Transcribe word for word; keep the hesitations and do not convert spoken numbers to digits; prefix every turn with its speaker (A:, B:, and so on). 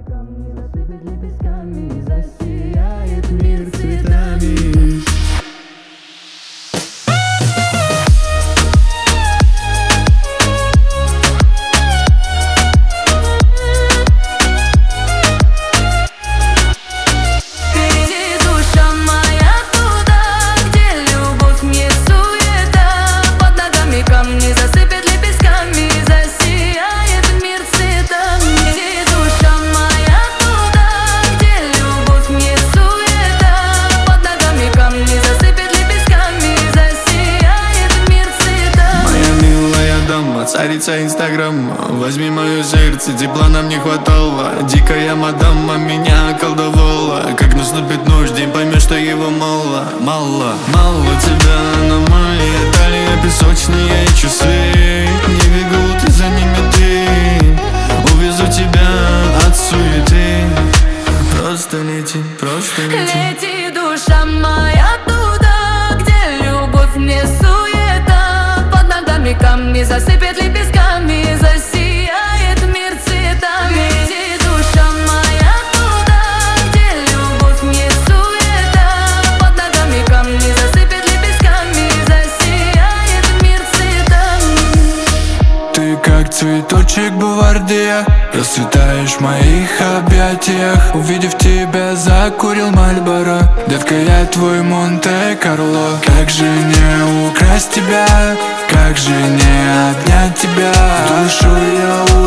A: ногами камни засыпет лепестками, засияет мир цветами.
B: Царица инстаграма, возьми мое сердце, тепла нам не хватало. Дикая мадама меня околдовала. Как наступит ночь, день поймешь, что его мало. Мало, мало тебя на моей талии, песочные часы. Не бегут, и за ними ты. Увезу тебя от суеты. Просто лети, просто лети.
A: Лети, душа моя, туда, где любовь не суета. Под ногами камни засыпет лепестками, засияет мир цветами. Лети, душа моя, туда, где любовь не суета. Под ногами камни засыпет лепестками, засияет мир цветами.
C: Ты как цветочек бувардия, расцветаешь в моих объятиях. Увидев тебя, закурил Мальборо. Детка, я твой Монте-Карло. Как же не украсть тебя, как же не отнять тебя. В душу я